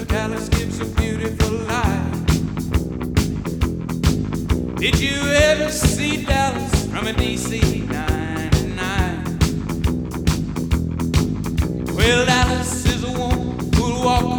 Dallas gives a beautiful life. Did you ever see Dallas from a DC 99? Well, Dallas is a woman who'll walk